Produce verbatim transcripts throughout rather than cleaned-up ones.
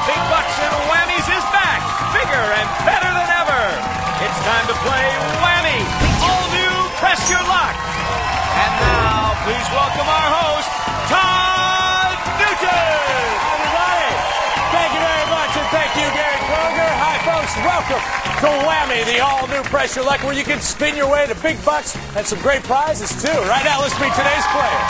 Big Bucks and Whammies is back, bigger and better than ever. It's time to play Whammy, the all-new Press Your Luck. And now, please welcome our host, Todd Newton. Everybody, thank you very much, and thank you, Gary Kroger. Hi, folks. Welcome to Whammy, the all-new Press Your Luck, where you can spin your way to big bucks and some great prizes, too. Right now, let's meet today's player.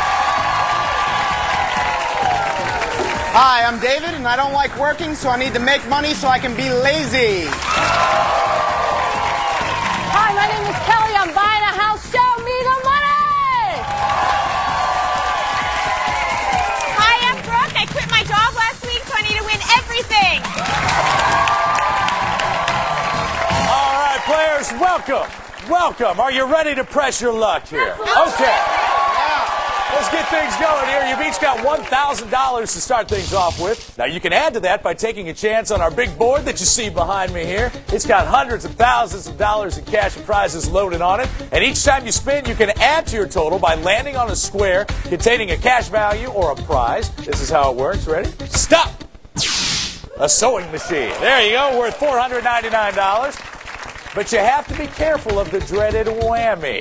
Hi, I'm David, and I don't like working, so I need to make money so I can be lazy. Hi, my name is Kelly. I'm buying a house. Show me the money! Hi, I'm Brooke. I quit my job last week, so I need to win everything. All right, players, welcome. Welcome. Are you ready to press your luck here? Okay. Let's get things going here. You've each got one thousand dollars to start things off with. Now, you can add to that by taking a chance on our big board that you see behind me here. It's got hundreds of thousands of dollars in cash and prizes loaded on it. And each time you spin, you can add to your total by landing on a square containing a cash value or a prize. This is how it works. Ready? Stop! A sewing machine. There you go, worth four hundred ninety-nine dollars. But you have to be careful of the dreaded whammy.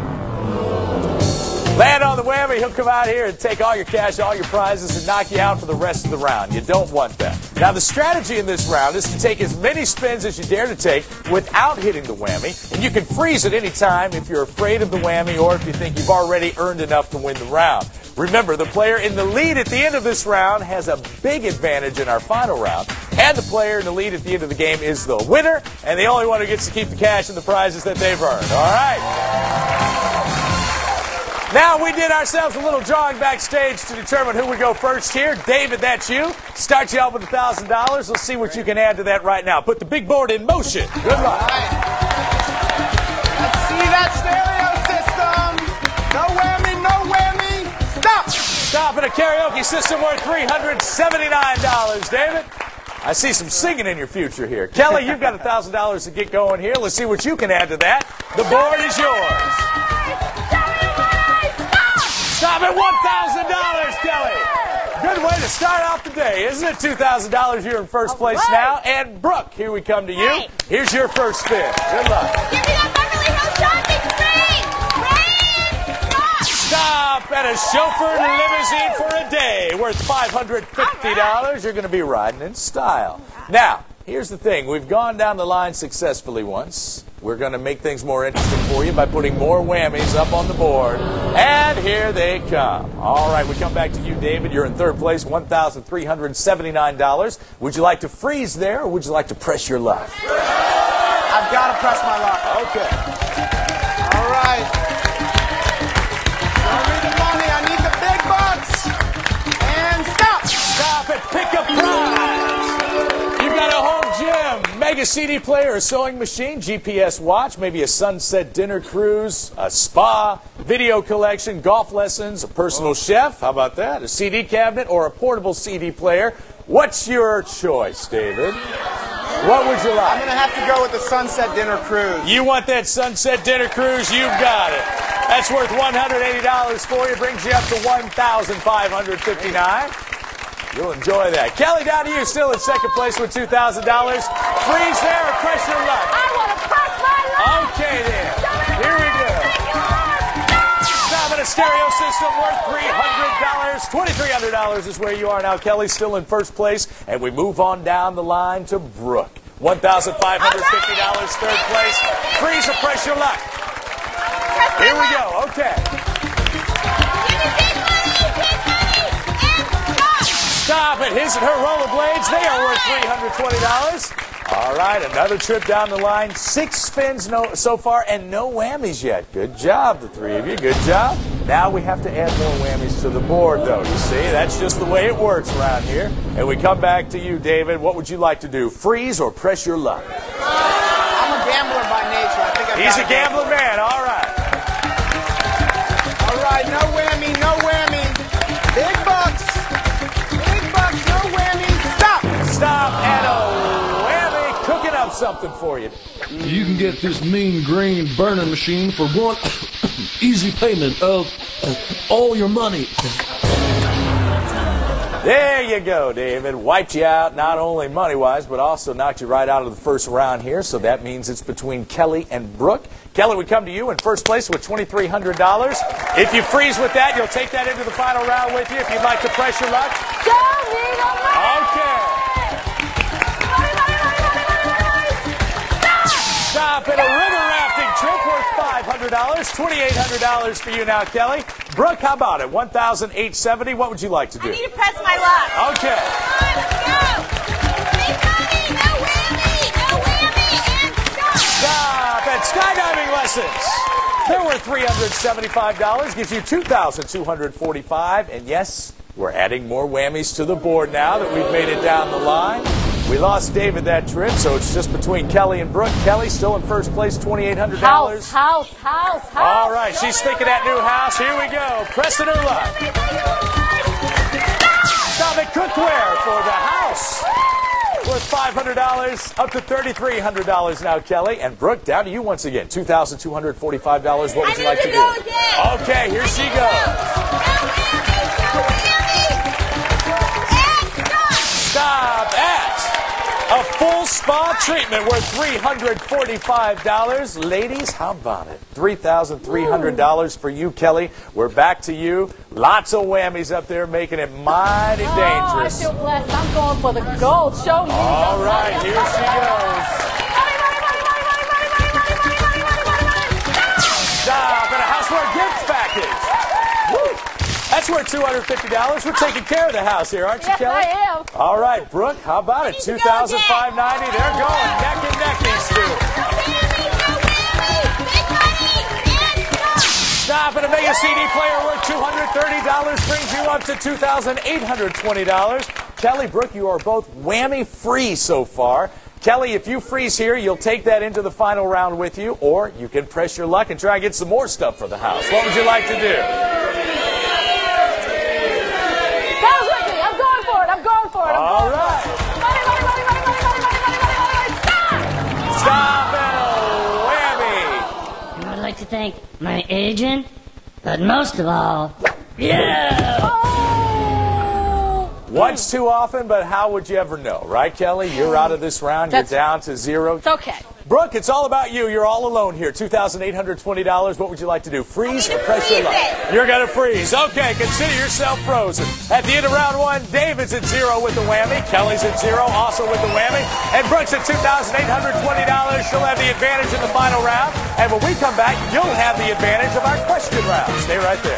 Land on the whammy, he'll come out here and take all your cash, all your prizes, and knock you out for the rest of the round. You don't want that. Now, the strategy in this round is to take as many spins as you dare to take without hitting the whammy, and you can freeze at any time if you're afraid of the whammy or if you think you've already earned enough to win the round. Remember, the player in the lead at the end of this round has a big advantage in our final round, and the player in the lead at the end of the game is the winner, and the only one who gets to keep the cash and the prizes that they've earned. All right? Now, we did ourselves a little drawing backstage to determine who would go first here. David, that's you. Start you out with one thousand dollars. Let's see what you can add to that right now. Put the big board in motion. Good luck. All right. Let's see that stereo system. No whammy, no whammy. Stop. Stop at a karaoke system worth three hundred seventy-nine dollars, David. I see some singing in your future here. Kelly, you've got one thousand dollars to get going here. Let's see what you can add to that. The board is yours. Stop at one thousand dollars, Kelly. Good way to start off the day, isn't it? two thousand dollars, you're in first place now. And Brooke, here we come to you. Hey. Here's your first spin. Good luck. Give me that Beverly Hills shopping spree! Rain! Stop! Stop at a chauffeured limousine for a day worth five hundred fifty dollars. You're going to be riding in style. Now, here's the thing. We've gone down the line successfully once. We're going to make things more interesting for you by putting more whammies up on the board. And here they come. All right, we come back to you, David. You're in third place, one thousand three hundred seventy-nine dollars. Would you like to freeze there, or would you like to press your luck? I've got to press my luck. Okay. All right. Show me the money. I need the big bucks. And stop. Stop it. Pick a prize. You've got a home gym, mega C D player, a sewing machine, G P S watch, maybe a sunset dinner cruise, a spa, video collection, golf lessons, a personal chef. How about that? A C D cabinet or a portable C D player. What's your choice, David? What would you like? I'm going to have to go with the sunset dinner cruise. You want that sunset dinner cruise? You've got it. That's worth one hundred eighty dollars for you. Brings you up to one thousand five hundred fifty-nine dollars. You'll enjoy that. Kelly, down to you, still in second place with two thousand dollars. Freeze there or press your luck? I want to press my luck! Okay, then. Here we go. Stop at a stereo system worth three hundred dollars. twenty-three hundred dollars is where you are now. Kelly still in first place. And we move on down the line to Brooke. one thousand five hundred fifty dollars, third place. Freeze or press your luck? Here we go. Okay. Stop it. His and her rollerblades, they are worth three hundred twenty dollars. All right, another trip down the line. Six spins no, so far and no whammies yet. Good job, the three of you. Good job. Now we have to add more whammies to the board, though. You see, that's just the way it works around here. And we come back to you, David. What would you like to do, freeze or press your luck? I'm a gambler by nature. I think I've He's got a gambling man. All right. All right, no whammy, no whammy. Big bucks. Big bucks, no whammy. Stop. Stop and a whammy. Cooking up something for you. You can get this mean green burner machine for one easy payment of all your money. There you go, David. Wiped you out, not only money-wise, but also knocked you right out of the first round here. So that means it's between Kelly and Brooke. Kelly, we come to you in first place with twenty-three hundred dollars. If you freeze with that, you'll take that into the final round with you. If you'd like to press your luck. Show me the money! Okay. Stop at a river rafting trip worth five hundred dollars. twenty-eight hundred dollars for you now, Kelly. Brooke, how about it? one thousand eight hundred seventy dollars. What would you like to do? I need to press my luck. Okay. Come on, let's go. Big money, no whammy, no whammy, and stop. Stop at skydiving lessons. They're worth three hundred seventy-five dollars. Gives you two thousand two hundred forty-five dollars. And yes, we're adding more whammies to the board now that we've made it down the line. We lost David that trip, so it's just between Kelly and Brooke. Kelly still in first place, twenty-eight hundred dollars. House, house, house, house. All right, she's thinking that new house. Here we go. Pressing her luck. Stop at cookware for the house. Worth five hundred dollars, up to thirty-three hundred dollars now, Kelly. And Brooke, down to you once again. two thousand two hundred forty-five dollars. What would I you like need to to go do? again. Okay, here she goes. No whammies, no whammies, and stop. Stop at a full spa treatment worth three hundred forty-five dollars. Ladies, how about it? three thousand three hundred dollars for you, Kelly. We're back to you. Lots of whammies up there, making it mighty Oh, dangerous. I feel blessed. I'm going for the gold. Show me. All the right, money. here she goes. Money, money, money, money, money, money, money, money, money, money, money, money, money. Stop at a houseware gift package. Woo. That's worth two hundred fifty dollars. We're taking care of the house here, aren't you, Yes, Kelly? I am. All right, Brooke, how about it? need to two go thousand five hundred ninety dollars. They're going neck and neck, these two. No whammy, no whammy, big money, and stop. Stop at a Mega C D player worth two hundred thirty dollars. Brings you up to two thousand eight hundred twenty dollars. Kelly, Brooke, you are both whammy-free so far. Kelly, if you freeze here, you'll take that into the final round with you, or you can press your luck and try and get some more stuff for the house. What would you like to do? Comes with me. I'm going for it. I'm going for it. I'm All going right. for it. Money, money, money, money, money, money, money, money, money, money. Stop! Stop at a whammy. I would like to thank my agent, but most of all, yeah! Oh! Once too often, but how would you ever know, right, Kelly? You're out of this round. You're That's- down to zero. It's okay. Brooke, it's all about you. You're all alone here. two thousand eight hundred twenty dollars. What would you like to do? Freeze I or need to press your freeze luck? it. You're going to freeze. Okay, consider yourself frozen. At the end of round one, David's at zero with the whammy. Kelly's at zero, also with the whammy. And Brooke's at two thousand eight hundred twenty dollars. She'll have the advantage in the final round. And when we come back, you'll have the advantage of our question round. Stay right there.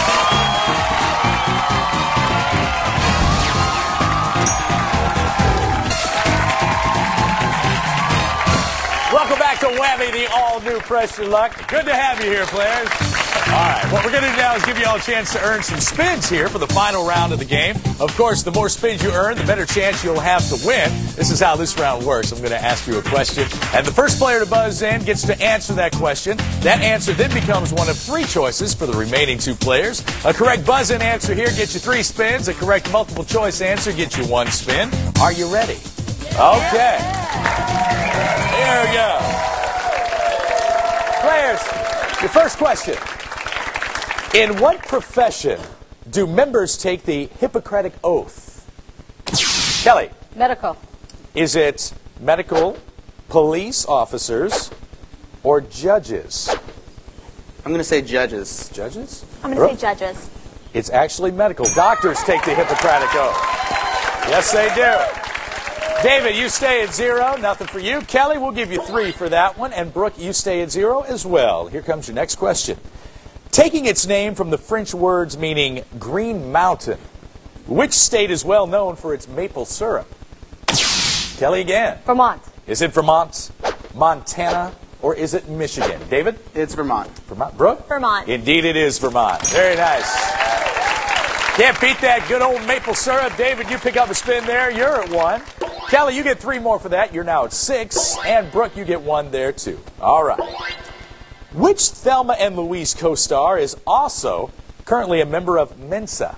Welcome back to Whammy, the all-new Press Your Luck. Good to have you here, players. All right, what we're going to do now is give you all a chance to earn some spins here for the final round of the game. Of course, the more spins you earn, the better chance you'll have to win. This is how this round works. I'm going to ask you a question, and the first player to buzz in gets to answer that question. That answer then becomes one of three choices for the remaining two players. A correct buzz-in answer here gets you three spins. A correct multiple-choice answer gets you one spin. Are you ready? Okay. There we go. Players, your first question. In what profession do members take the Hippocratic Oath? Kelly, Medical. is it medical, police officers, or judges? I'm going to say judges. Judges? I'm going to say judges. It's actually medical. Doctors take the Hippocratic Oath. Yes, they do. David, you stay at zero. Nothing for you. Kelly, we'll give you three for that one. And Brooke, you stay at zero as well. Here comes your next question. Taking its name from the French words meaning green mountain, which state is well known for its maple syrup? Kelly again. Vermont. Is it Vermont, Montana, or is it Michigan? David? It's Vermont. Vermont. Brooke? Vermont. Indeed it is Vermont. Very nice. Can't beat that good old maple syrup. David, you pick up a spin there. You're at one. Kelly, you get three more for that. You're now at six. And Brooke, you get one there too. All right. Which Thelma and Louise co-star is also currently a member of Mensa?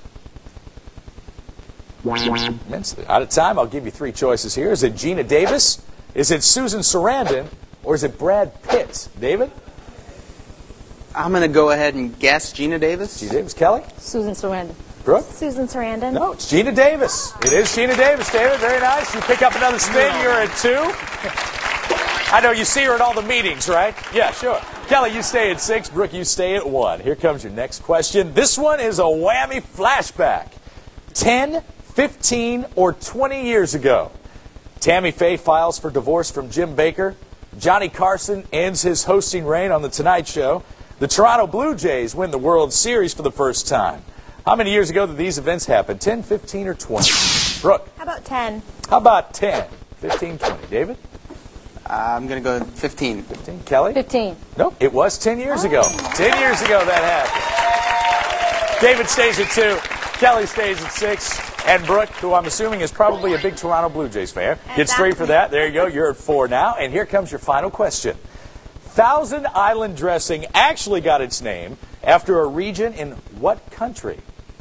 Mensa. Out of time, I'll give you three choices here. Is it Gina Davis? Is it Susan Sarandon? Or is it Brad Pitt? David? I'm going to go ahead and guess Gina Davis. Gina Davis. Kelly? Susan Sarandon. Brooke? Susan Sarandon. No, it's Gina Davis. It is Gina Davis, David. Very nice. You pick up another spin. You're at two. I know you see her at all the meetings, right? Yeah, sure. Kelly, you stay at six. Brooke, you stay at one. Here comes your next question. This one is a whammy flashback. ten, fifteen, or twenty years ago, Tammy Faye files for divorce from Jim Baker. Johnny Carson ends his hosting reign on The Tonight Show. The Toronto Blue Jays win the World Series for the first time. How many years ago did these events happen? ten, fifteen, or twenty? Brooke? How about ten? How about ten, fifteen, twenty? David? Uh, I'm going to go fifteen. fifteen. Kelly? fifteen. Nope, it was ten years ago. ten years ago that happened. David stays at two. Kelly stays at six. And Brooke, who I'm assuming is probably a big Toronto Blue Jays fan, gets three for that. There you go. You're at four now. And here comes your final question. Thousand Island dressing actually got its name after a region in what country?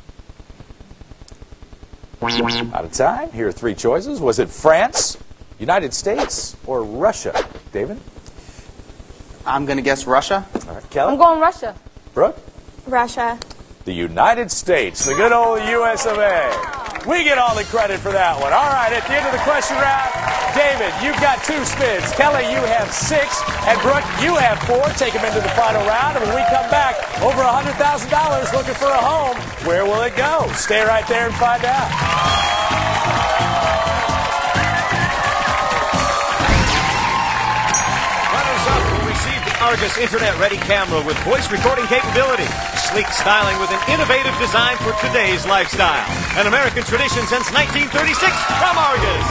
Out of time. Here are three choices. Was it France, United States, or Russia? David? I'm going to guess Russia. All right, Kelly? I'm going Russia. Brooke? Russia. The United States, the good old U S of A. We get all the credit for that one. All right, at the end of the question round, David, you've got two spins. Kelly, you have six. And Brooke, you have four. Take them into the final round. And when we come back, over one hundred thousand dollars looking for a home. Where will it go? Stay right there and find out. Runners-up will receive the Argus Internet-ready camera with voice recording capability. Sleek styling with an innovative design for today's lifestyle. An American tradition since nineteen thirty-six from Argus.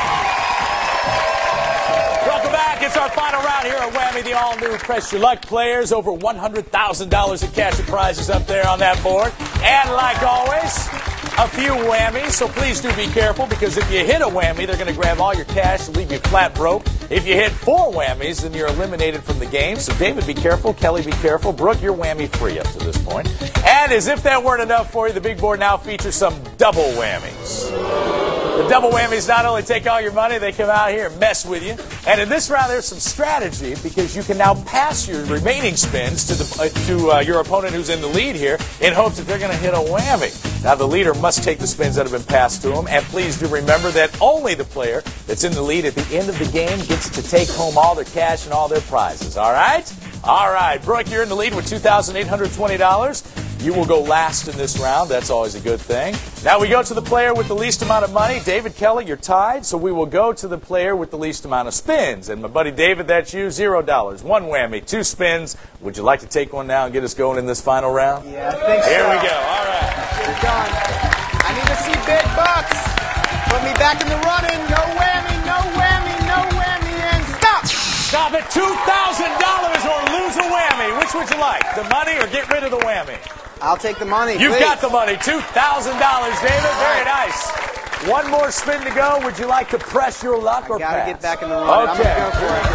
Welcome back. It's our final round here at Whammy, the all-new Press Your Luck players. Over one hundred thousand dollars in cash and prizes up there on that board. And like always, a few whammies, so please do be careful, because if you hit a whammy, they're going to grab all your cash and leave you flat broke. If you hit four whammies, then you're eliminated from the game. So David, be careful. Kelly, be careful. Brooke, you're whammy free up to this point. And as if that weren't enough for you, the big board now features some double whammies. The double whammies not only take all your money, they come out here and mess with you. And in this round, there's some strategy, because you can now pass your remaining spins to the uh, to uh, your opponent who's in the lead here, in hopes that they're going to hit a whammy. Now, the leader must take the spins that have been passed to him. And please do remember that only the player that's in the lead at the end of the game gets to take home all their cash and all their prizes. All right? All right. Brooke, you're in the lead with two thousand eight hundred twenty dollars. You will go last in this round. That's always a good thing. Now we go to the player with the least amount of money. David, Kelly, you're tied, so we will go to the player with the least amount of spins. And my buddy David, that's you, zero dollars. One whammy, two spins. Would you like to take one now and get us going in this final round? Yeah, I think so. Here we go. All right. Get it done. I need to see big bucks. Put me back in the running. No whammy, no whammy, no whammy, and stop. Stop at two thousand dollars or lose a whammy. Which would you like, the money or get rid of the whammy? I'll take the money. You've please. got the money, two thousand dollars, David. Very nice. One more spin to go. Would you like to press your luck or Gotta pass? get back in the run. Okay. I'm gonna go for it.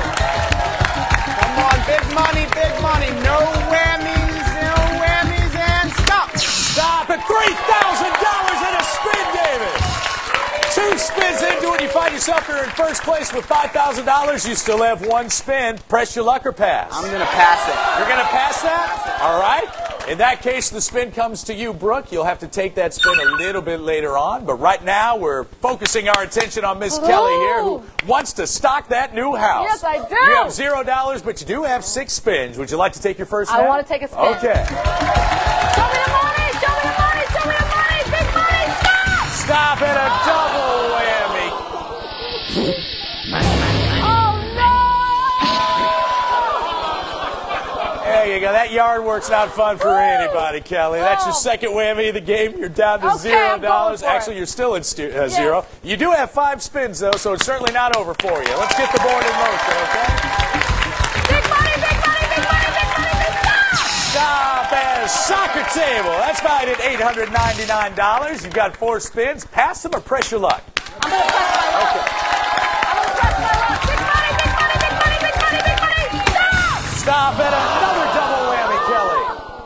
Come on, big money, big money. No whammies, no whammies, and stop. Stop at three thousand dollars in a spin, David. Two spins into it, you find yourself here in first place with five thousand dollars. You still have one spin. Press your luck or pass? I'm gonna pass it. You're going to pass that? All right. In that case, the spin comes to you, Brooke. You'll have to take that spin a little bit later on. But right now, we're focusing our attention on Miss Kelly here, who wants to stock that new house. Yes, I do. You have zero dollars, but you do have six spins. Would you like to take your first I spin? want to take a spin. Okay. Show me the money! Show me the money! Show me the money! Big money! Stop! Stop at a double whammy. Oh, no! There you go. That yard work's not fun for anybody, Kelly. That's your second whammy of the game. You're down to Okay, zero I'm going dollars. for it. Actually, you're still in stu- uh, zero. You do have five spins, though, so it's certainly not over for you. Let's get the board in motion, okay? Big money! Big money! Big money! Big money! Big money! Stop at a soccer table. That's valued at eight hundred ninety-nine dollars. You've got four spins. Pass them or press your luck. I'm going to press my luck. Okay. I'm going to press my luck. Big money! Big money! Big money! Big money! Big money! Stop! Stop at another double whammy, Kelly.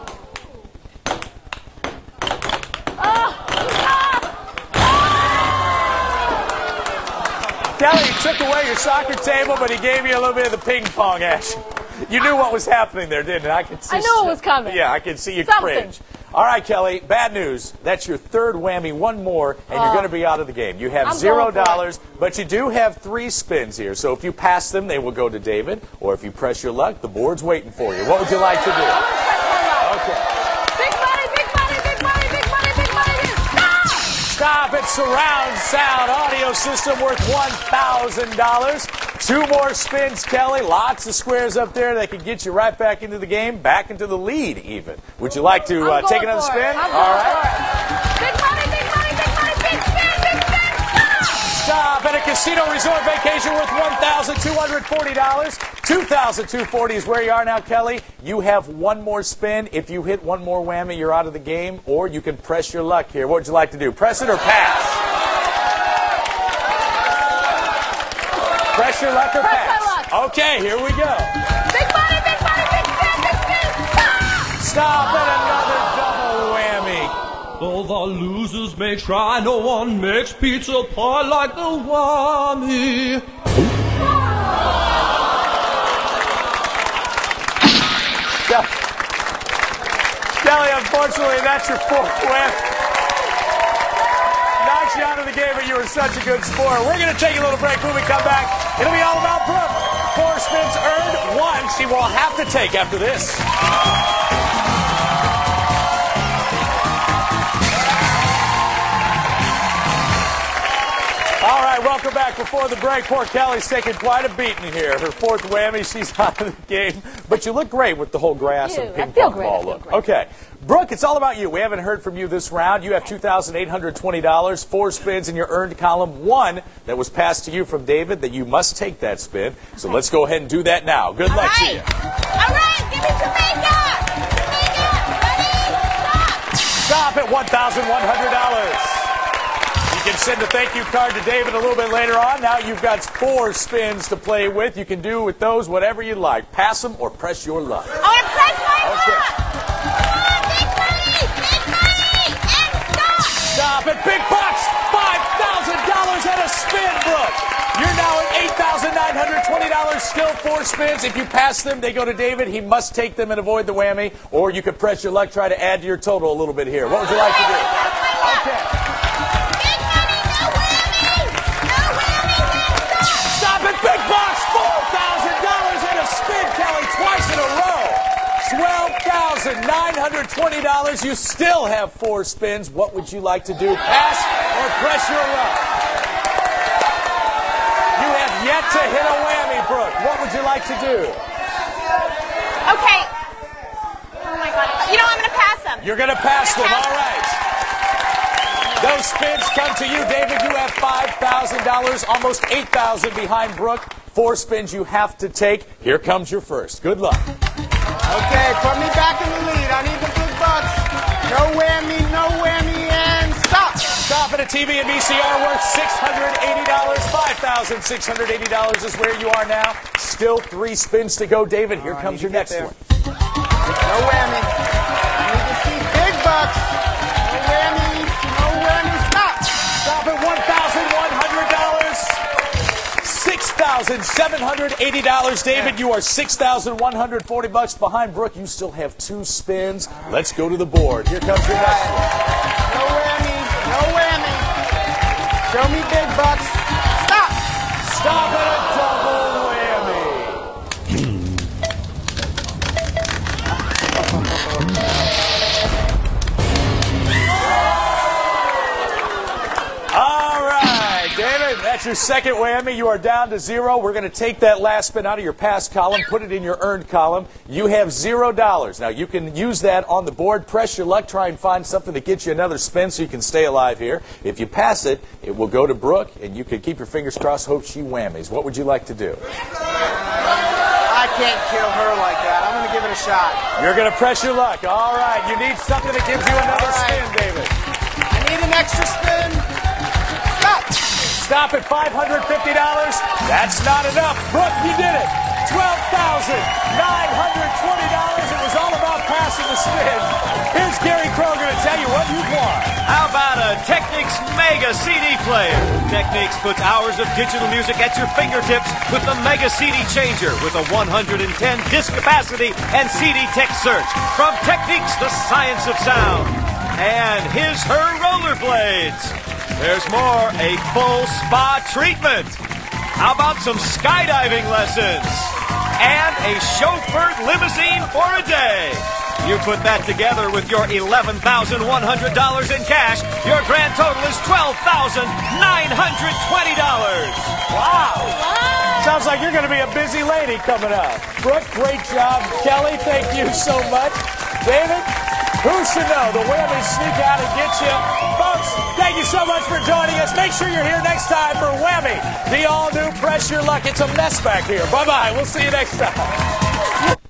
Kelly, he took away your soccer table, but he gave you a little bit of the ping pong action. You knew what was happening there, didn't you? I could see I knew it was coming. Yeah, I could see you Something. cringe. All right, Kelly, bad news. That's your third whammy, one more, and you're Oh. going to be out of the game. You have I'm zero going for it. dollars, but you do have three spins here. So if you pass them, they will go to David, or if you press your luck, the board's waiting for you. What would you like to do? I'm gonna press my luck. Okay. Big money, big money, big money, big money, big money. Stop! Stop it. Surround sound audio system worth one thousand dollars. Two more spins, Kelly. Lots of squares up there that can get you right back into the game, back into the lead even. Would you like to uh, I'm take going another for it. spin? I'm All going right. for it. Big money, big money, big money, big spin, big spin. Stop! Stop at a casino resort vacation worth one thousand two hundred forty dollars. two thousand two hundred forty dollars is where you are now, Kelly. You have one more spin. If you hit one more whammy, you're out of the game, or you can press your luck here. What would you like to do? Press it or pass? Press your luck or Press pass? my luck. Okay, here we go. Big money, big money, big spin, big spin. Stop! Stop at another double whammy. Though the losers may try, no one makes pizza pie like the whammy. Kelly, unfortunately, that's your fourth win. Knocks you out of the game, but you were such a good sport. We're going to take a little break. When we come back, it'll be all about Brooke. Four spins earned, one she will have to take after this. All right, welcome back. Before the break, poor Kelly's taking quite a beating here. Her fourth whammy, she's out of the game. But you look great with the whole grass Thank and you. I ping feel pong great. I ball feel look. great. Okay, Brooke, it's all about you. We haven't heard from you this round. You have two thousand eight hundred twenty dollars, four spins in your earned column, one that was passed to you from David that you must take that spin. So let's go ahead and do that now. Good All luck to right. you. All right, give me some makeup. Makeup. Ready? Stop. Stop at one thousand one hundred dollars. You can send a thank you card to David a little bit later on. Now you've got four spins to play with. You can do with those whatever you like. Pass them or press your luck. I want to press my Okay. luck. Come on, big money, big money, and stop. Stop at big bucks. five thousand dollars and a spin, Brooke. You're now at eight thousand nine hundred twenty dollars. Still four spins. If you pass them, they go to David. He must take them and avoid the whammy. Or you could press your luck, try to add to your total a little bit here. What would you like to do? Okay. Big money, no whammy, no whammy, and stop. Stop at big bucks. four thousand dollars and a spin, Kelly, twice in a row. twelve thousand nine hundred twenty dollars. You still have four spins. What would you like to do? Pass or press your luck? You have yet to hit a whammy, Brooke. What would you like to do? Okay. Oh my God. You know, I'm going to pass them. You're going to pass them. All right. Those spins come to you, David. You have five thousand dollars, almost eight thousand dollars behind Brooke. Four spins you have to take. Here comes your first. Good luck. Okay, put me back in the lead. I need the big bucks. No whammy, no whammy, and stop. Stop at a T V and V C R worth six hundred eighty dollars. five thousand six hundred eighty dollars is where you are now. Still three spins to go, David. Here Oh, I comes need your to next get there. one. No whammy. I need to see big bucks. No whammy, no whammy, stop. Stop at one thousand one hundred dollars. six thousand seven hundred eighty dollars. David, you are six thousand one hundred forty bucks behind Brooke. You still have two spins. Let's go to the board. Here comes your next one. No whammy, no whammy. Show me big bucks. Stop. Stop at a double whammy. All right, David, that's your second whammy. You are down to zero. We're going to take that last spin out of your pass column, put it in your earned column. You have zero dollars. Now, you can use that on the board. Press your luck. Try and find something that gets you another spin so you can stay alive here. If you pass it, it will go to Brooke, and you can keep your fingers crossed, hope she whammies. What would you like to do? I can't kill her like that. I'm going to give it a shot. You're going to press your luck. All right, you need something that gives you another All right. spin, David. I need an extra spin. Stop. Stop at five hundred fifty dollars. That's not enough. Brooke, you did it. twelve thousand nine hundred twenty dollars. It was all about passing the spin. Here's Gary Kroger to tell you what you've won. How about a Technics Mega C D player? Technics puts hours of digital music at your fingertips with the Mega C D changer with a one hundred ten disc capacity and C D tech search. From Technics, the science of sound. And his her rollerblades. There's more, a full spa treatment. How about some skydiving lessons? And a chauffeured limousine for a day. You put that together with your eleven thousand one hundred dollars in cash, your grand total is twelve thousand nine hundred twenty dollars. Wow. Sounds like you're going to be a busy lady coming up. Brooke, great job. Kelly, thank you so much. David, who should know? The whammies sneak out and get you. Folks, thank you so much for joining us. Make sure you're here next time for Whammy, the all-new Press Your Luck. It's a mess back here. Bye-bye. We'll see you next time.